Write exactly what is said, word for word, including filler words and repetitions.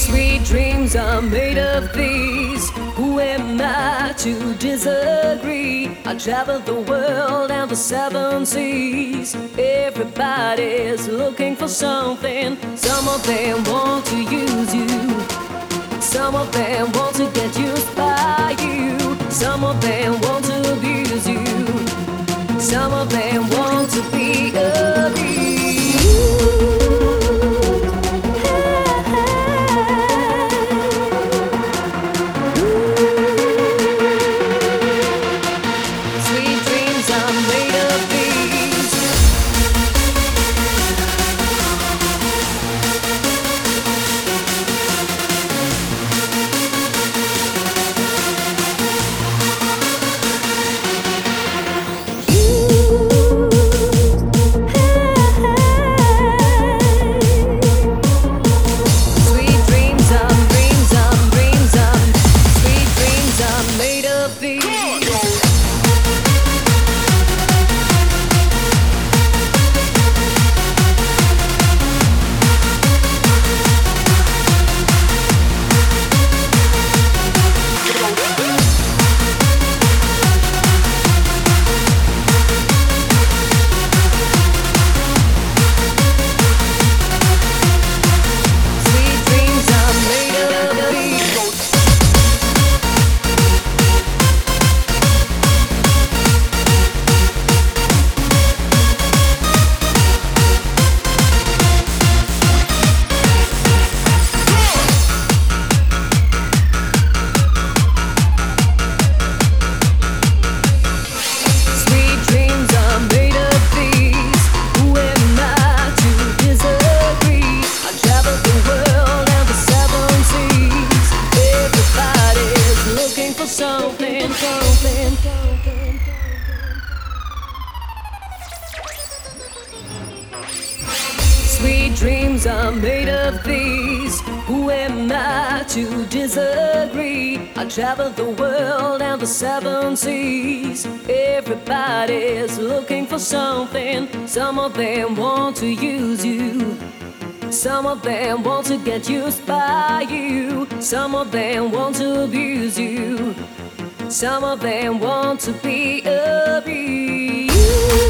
Sweet dreams are made of these. Who am I to disagree? I travel the world and the seven seas. Everybody's looking for something. Some of them want to use you. Some of them want to get used by you. Some of them want to abuse you. Some of them want to be abused. Sweet dreams are made of these. Sweet dreams are, dreams are, dreams are. Sweet dreams are made of these. Sweet dreams are made of these. Sweet dreams are made of these. Who am I to disagree? I travel the world and the seven seas. Everybody's looking for something, something, something. Sweet dreams are made of these. Who am I to disagree? I travel the world and the seven seas. Everybody's looking for something. Some of them want to use you. Some of them want to get used by you. Some of them want to abuse you. Some of them want to be abused.